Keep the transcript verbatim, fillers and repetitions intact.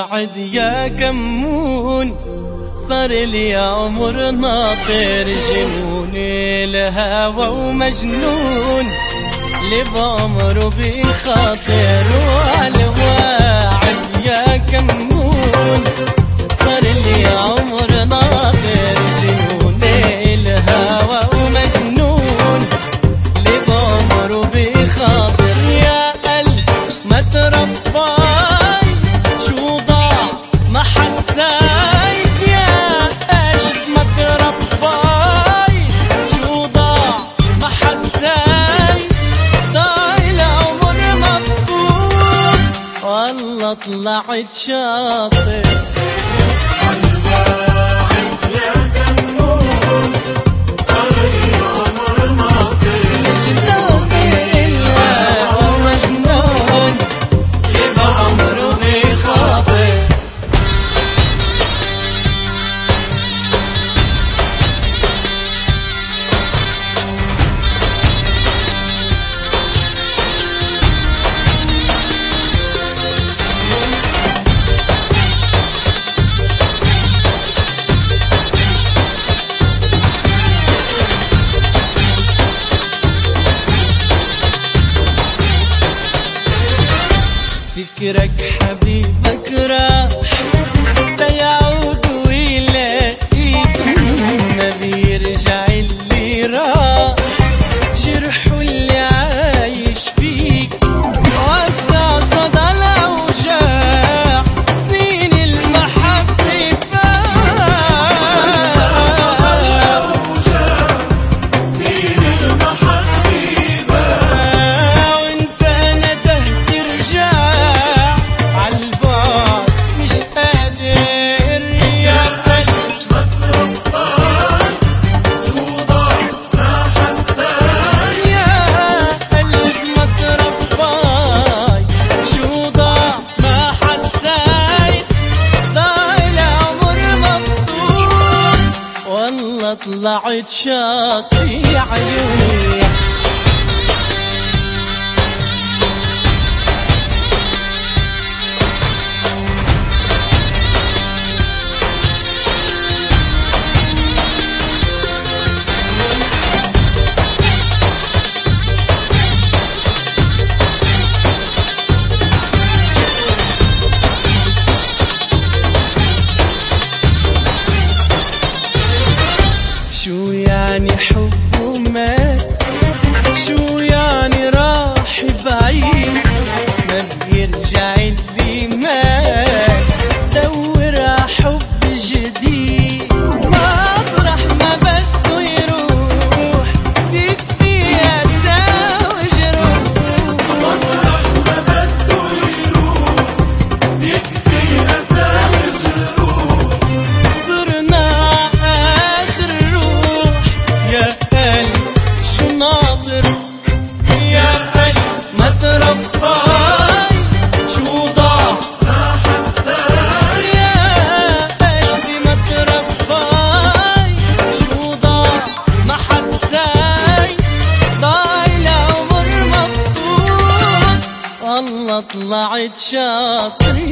الواعد يا كمون، صار لي عمر ناطر جنون الهوى ومجنون، اللي بعمره بخاطر والواعد يا كمون، صار لي عمر ناطر جنون الهوى ومجنون، اللي بعمره بخاطر يا قلب ما ترباي شو ضاع ما حسيت، يا قلب ما ترباي شو ضاع ما حسيت، ضاع العمر مبسوط والله طلعت شاطر. فكرك حبيبك راح تيعود ويلاقيك، ما بيرجع اللي راح جرحه اللي عايش فيك، وسع صدى الأوجاع سنين المحبة سنين المحبة، وانت ندهت ترجع طلعت شاطر يا عيوني. شو يعني حبه مات، شو يعني راح بعيد، ما بيرجع اللي مات، دور ع حب جديد، مطرح ما بده يروح بيكفي أسى وجروح، مطرح ما بده يروح بيكفي أسى وجروح، صرنا آخر يا قلب شو ناطر، يا قلب ما ترباي شو ضاع ما حساي، يا قلبي ما ترباي شو ضاع ما حساي، ضاع العمر مبسوط والله طلعت شاطر.